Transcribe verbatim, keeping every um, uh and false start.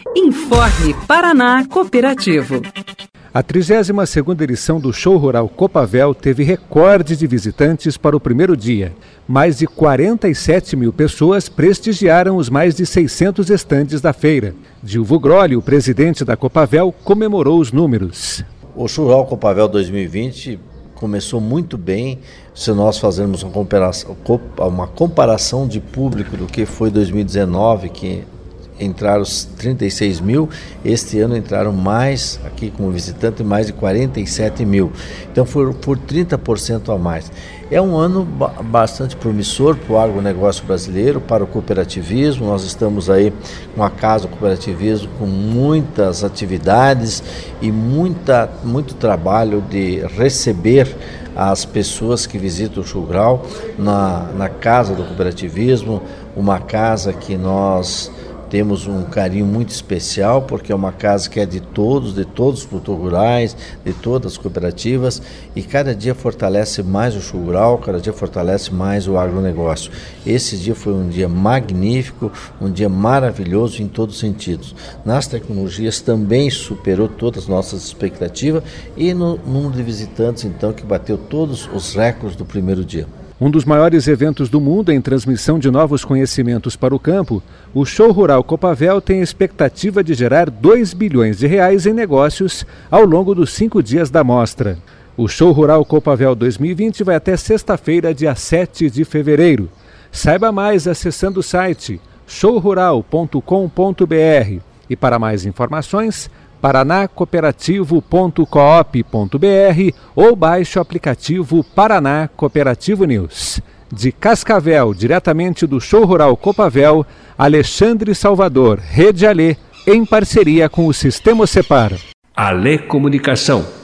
Informe Paraná Cooperativo. A trigésima segunda edição do Show Rural Copavel teve recorde de visitantes para o primeiro dia. Mais de quarenta e sete mil pessoas prestigiaram os mais de seiscentos estandes da feira. Dilvo Grolli, o presidente da Copavel, comemorou os números. O Show Rural Copavel dois mil e vinte começou muito bem. Se nós fazermos uma comparação, uma comparação de público do que foi dois mil e dezenove, que entraram trinta e seis mil, este ano entraram mais, aqui como visitante, mais de quarenta e sete mil. Então foi por trinta por cento a mais. É um ano bastante promissor para o agronegócio brasileiro, para o cooperativismo. Nós estamos aí com a Casa do Cooperativismo com muitas atividades e muita, muito trabalho de receber as pessoas que visitam o Show Rural na, na Casa do Cooperativismo, uma casa que nós temos um carinho muito especial, porque é uma casa que é de todos, de todos os produtores rurais, de todas as cooperativas, e cada dia fortalece mais o Show Rural, cada dia fortalece mais o agronegócio. Esse dia foi um dia magnífico, um dia maravilhoso em todos os sentidos. Nas tecnologias também superou todas as nossas expectativas, e no número de visitantes, então, que bateu todos os recordes do primeiro dia. Um dos maiores eventos do mundo em transmissão de novos conhecimentos para o campo, o Show Rural Copavel tem a expectativa de gerar dois bilhões de reais em negócios ao longo dos cinco dias da mostra. O Show Rural Copavel dois mil e vinte vai até sexta-feira, dia sete de fevereiro. Saiba mais acessando o site show rural ponto com ponto br e para mais informações, paraná cooperativo ponto coop ponto br ou baixe o aplicativo Paraná Cooperativo News. De Cascavel, diretamente do Show Rural Copavel, Alexandre Salvador, Rede Alê, em parceria com o Sistema Separ. Alê Comunicação.